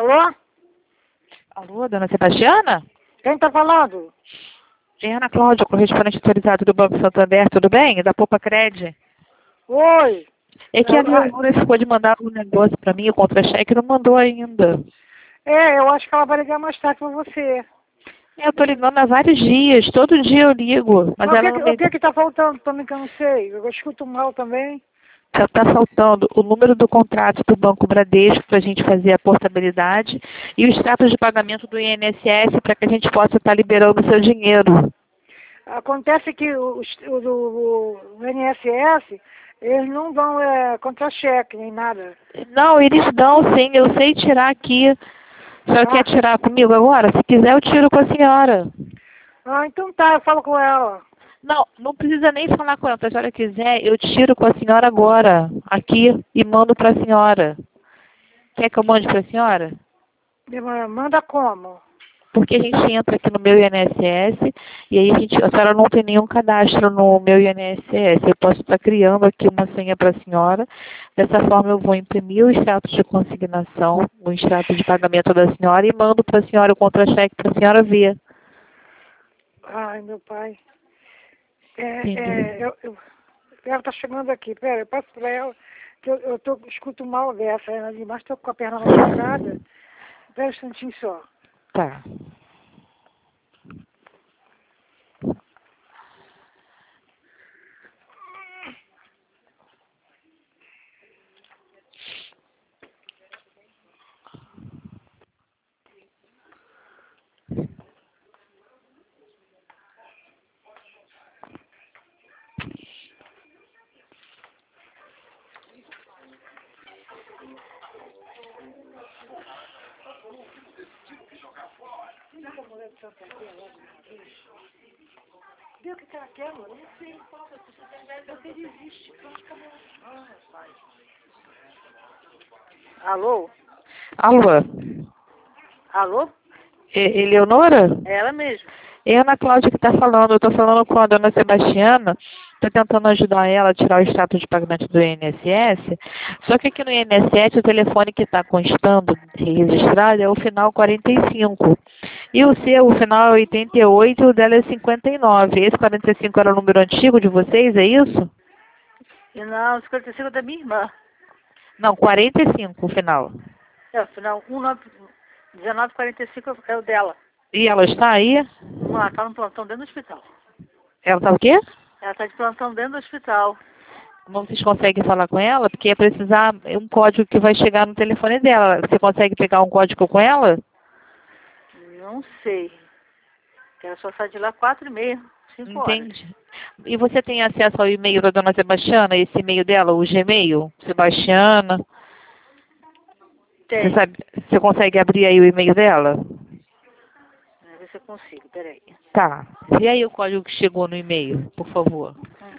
Alô? Alô, dona Sebastiana? Quem tá falando? É Ana Cláudia, correspondente autorizado do Banco Santander, tudo bem? Da Poupa Cred. Oi. É que a Leonora ficou de mandar um negócio para mim, o contra-cheque, não mandou ainda. Eu acho que ela vai ligar mais tarde pra você. Eu tô ligando há vários dias, todo dia eu ligo, mas Mas ela não me... o que que tá faltando também que eu não sei? Eu escuto mal também. Já está faltando o número do contrato do Banco Bradesco para a gente fazer a portabilidade e o status de pagamento do INSS para que a gente possa estar liberando o seu dinheiro. Acontece que o INSS, eles não dão contra-cheque nem nada. Não, eles dão sim, eu sei tirar aqui. A senhora quer tirar comigo agora? Se quiser, eu tiro com a senhora. Então tá, eu falo com ela. Não, não precisa nem falar com ela. Se a senhora quiser, eu tiro com a senhora agora, aqui, e mando para a senhora. Quer que eu mande para a senhora? Manda como? Porque a gente entra aqui no meu INSS e aí a senhora não tem nenhum cadastro no meu INSS. Eu posso estar criando aqui uma senha para a senhora. Dessa forma eu vou imprimir o extrato de consignação, o extrato de pagamento da senhora e mando para a senhora o contra-cheque para a senhora ver. Ai, meu pai. Entendeu? Ela tá chegando aqui. Pera, eu passo pra ela que escuto mal dessa. Ali embaixo tô com a perna machucada. Espera um instantinho só. Tá. Vê o que ela quer, amor? Eu não sei. Eu sei desiste. Alô? Alô? Alô? Eleonora? É ela mesmo. É a Ana Cláudia que está falando. Eu estou falando com a dona Sebastiana. Estou tentando ajudar ela a tirar o status de pagamento do INSS. Só que aqui no INSS o telefone que está constando registrado é o final 45. E o seu, o final é 88 e o dela é 59. Esse 45 era o número antigo de vocês, é isso? E não, 55 é da minha irmã. Não, 45 o final. O final 1945 é o dela. E ela está aí? Ela tá no plantão dentro do hospital. Ela está o quê? Ela tá de plantão dentro do hospital. Como vocês conseguem falar com ela? Porque é precisar um código que vai chegar no telefone dela. Você consegue pegar um código com ela? Não sei. Ela só sai de lá 4h30, 5 horas. Entende? E você tem acesso ao e-mail da dona Sebastiana, esse e-mail dela, o Gmail? Sebastiana? Você Tem. sabe, você consegue abrir aí o e-mail dela? Vamos ver se eu consigo, peraí. Tá. Vê aí o código que chegou no e-mail, por favor.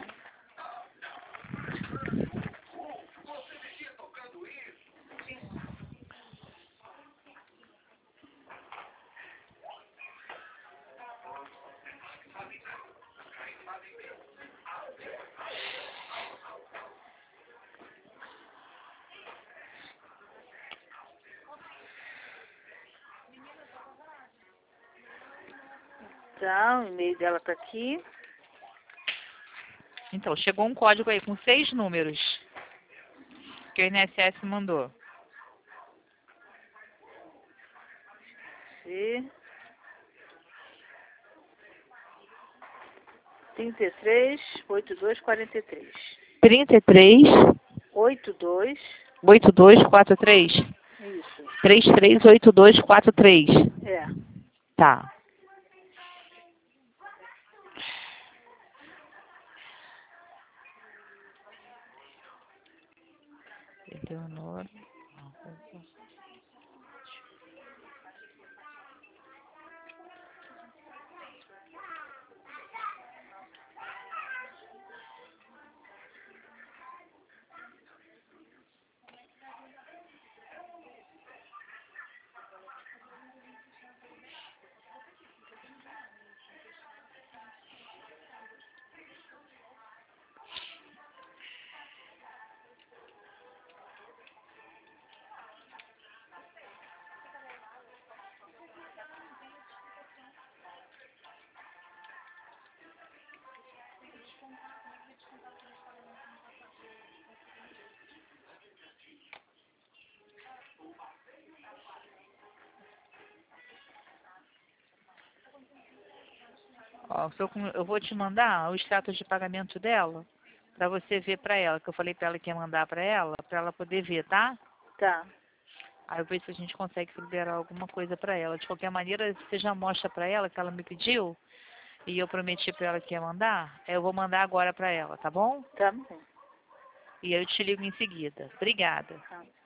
Tá, o e-mail dela tá aqui. Então, chegou um código aí com 6 números que o INSS mandou. C 33 82 43. 33 82. 8243. Isso. 338243. É. Tá. Eleonora. Ó, eu vou te mandar o extrato de pagamento dela, pra você ver pra ela, que eu falei pra ela que ia mandar pra ela poder ver, tá? Tá. Aí eu vejo se a gente consegue liberar alguma coisa pra ela. De qualquer maneira, você já mostra pra ela que ela me pediu e eu prometi pra ela que ia mandar. Eu vou mandar agora pra ela, tá bom? Tá bom. E eu te ligo em seguida. Obrigada. Tá.